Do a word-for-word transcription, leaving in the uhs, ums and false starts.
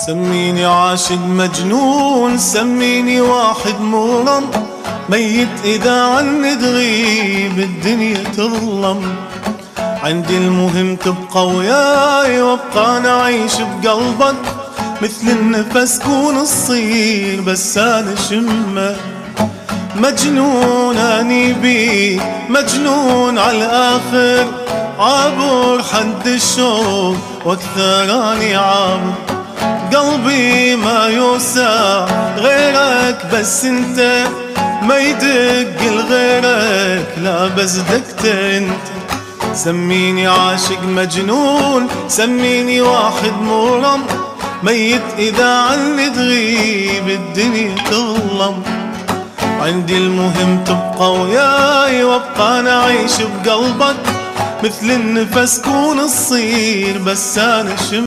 سميني عاشق مجنون، سميني واحد مغرم، ميت إذا عني تغيب الدنيا تظلم. عندي المهم تبقى وياي وابقى أنا عايش بقلبك، مثل النفس كون الصير بس أنا شمك. مجنون أني بيك، مجنون عالآخر، عابر حد الشوق واكثر أني عابر. قلبي ما يوسع غيرك بس انت، ما يدق لغيرك لا بس دقت انت. سميني عاشق مجنون، سميني واحد مغرم، ميت إذا عني تغيب الدنيا تظلم. عندي المهم تبقى وياي وابقى أنا عايش بقلبك، مثل النفس كون الصير بس أنا شم